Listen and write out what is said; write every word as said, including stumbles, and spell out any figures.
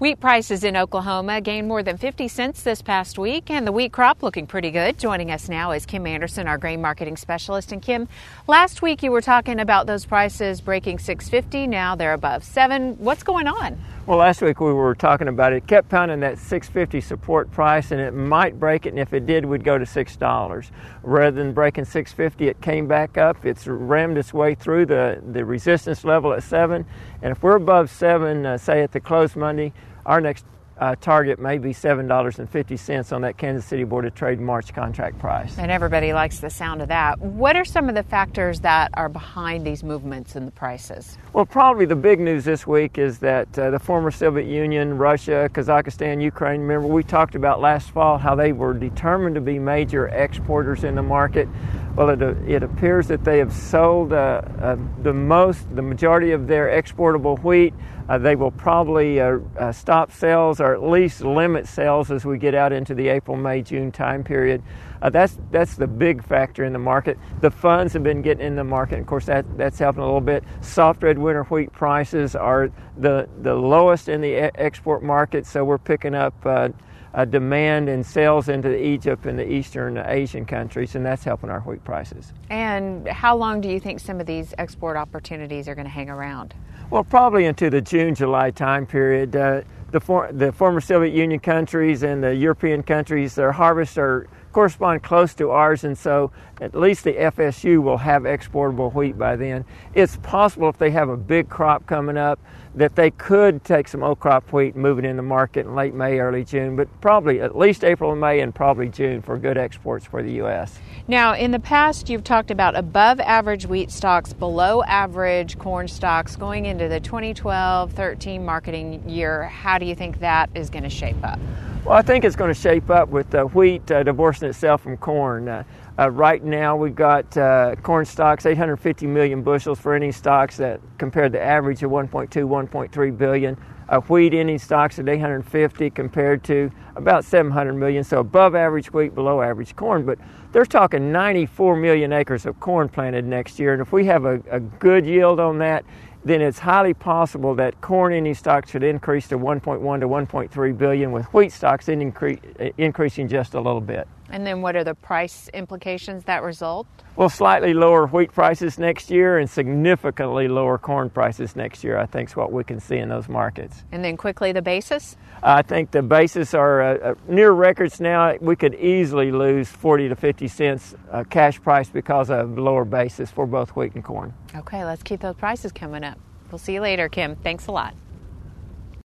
Wheat prices in Oklahoma gained more than fifty cents this past week, and the wheat crop looking pretty good. Joining us now is Kim Anderson, our grain marketing specialist. And Kim, last week you were talking about those prices breaking six fifty. Now they're above seven. What's going on? Well, last week we were talking about it. It kept pounding that six fifty support price, and it might break it, and if it did, we'd go to six dollars. Rather than breaking six fifty, it came back up. It's rammed its way through the, the resistance level at seven, and if we're above seven, uh, say at the close Monday, our next uh, target may be seven dollars and fifty cents on that Kansas City Board of Trade March contract price. And everybody likes the sound of that. What are some of the factors that are behind these movements in the prices? Well, probably the big news this week is that uh, the former Soviet Union, Russia, Kazakhstan, Ukraine, remember we talked about last fall how they were determined to be major exporters in the market. Well, it, it appears that they have sold uh, uh, the most, the majority of their exportable wheat. Uh, they will probably uh, uh, stop sales or at least limit sales as we get out into the April, May, June time period. Uh, that's that's the big factor in the market. The funds have been getting in the market. Of course, that that's helping a little bit. Soft red winter wheat prices are the the lowest in the e- export market, so we're picking up uh, uh, demand and sales into Egypt and the Eastern Asian countries, and that's helping our wheat prices. And how long do you think some of these export opportunities are going to hang around? Well, probably into the June, July time period. Uh, the, for, the former Soviet Union countries and the European countries, their harvests are correspond close to ours, and so at least the F S U will have exportable wheat by then. It's possible if they have a big crop coming up that they could take some old crop wheat and move it in the market in late May, early June, but probably at least April and May and probably June for good exports for the U S. Now, in the past, you've talked about above average wheat stocks, below average corn stocks going into the twenty twelve thirteen marketing year. How do you think that is going to shape up? Well, I think it's going to shape up with uh, wheat uh, divorcing itself from corn. Uh, uh, right now, we've got uh, corn stocks, eight hundred fifty million bushels for ending stocks that compared to average of one point two, one point three billion. Uh, wheat ending stocks at eight hundred fifty compared to about seven hundred million, so above average wheat, below average corn. But they're talking ninety-four million acres of corn planted next year, and if we have a, a good yield on that, then it's highly possible that corn ending stocks should increase to one point one to one point three billion, with wheat stocks incre- increasing just a little bit. And then what are the price implications that result? Well, slightly lower wheat prices next year and significantly lower corn prices next year, I think is what we can see in those markets. And then quickly the basis? I think the basis are uh, uh, near records now. We could easily lose forty to fifty cents uh, cash price because of lower basis for both wheat and corn. Okay, let's keep those prices coming up. We'll see you later, Kim. Thanks a lot.